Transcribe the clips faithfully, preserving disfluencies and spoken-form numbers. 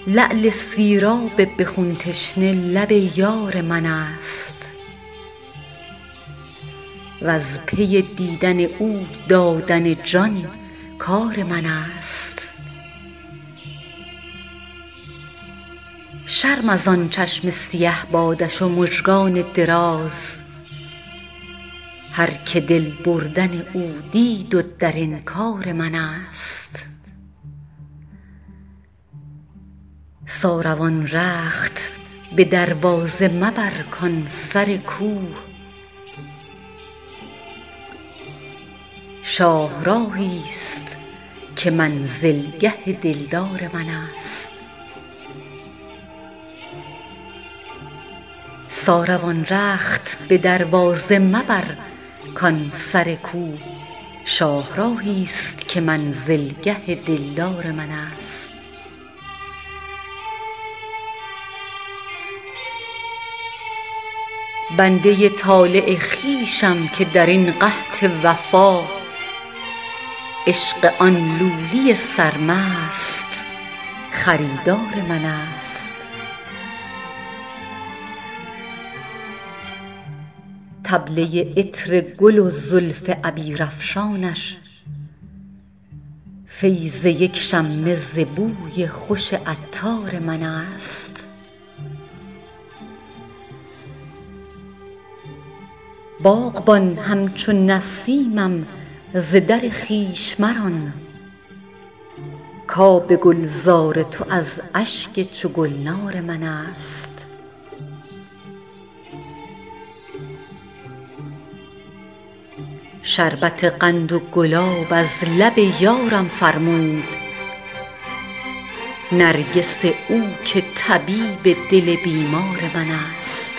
لعل سیراب به خون تشنه لب یار من است وز پی دیدن او دادن جان کار من است. شرم از آن چشم سیه بادش و مژگان دراز، هر که دل بردن او دید و در انکار من است. ساروان رخت به دروازه مبر کان سر کوه، شاهراهی است که منزلگه دلدار من است. ساروان رخت به دروازه مبر کان سر کوه، شاهراهی است که منزلگه دلدار من است. بنده طالع خویشم که در این قحط وفا، عشق آن لولی سرمست خریدار من است. طبله عطر گل و زلف عبیرافشانش، فیض یک شمه ز بوی خوش عطار من است. باغبان همچو نسیمم ز در خویش مران، کآب گلزار تو از اشک چو گلنار من است. شربت قند و گلاب از لب یارم فرمود، نرگس او که طبیب دل بیمار من است.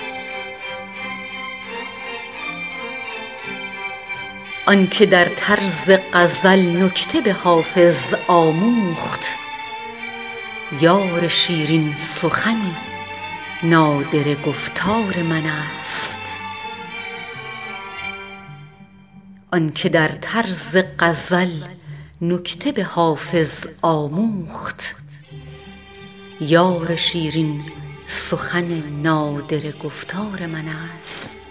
آن که در طرز غزل نکته به حافظ آموخت، یار شیرین سخن نادره گفتار من است. آن که در طرز غزل نکته به حافظ آموخت، یار شیرین سخن نادره گفتار من است.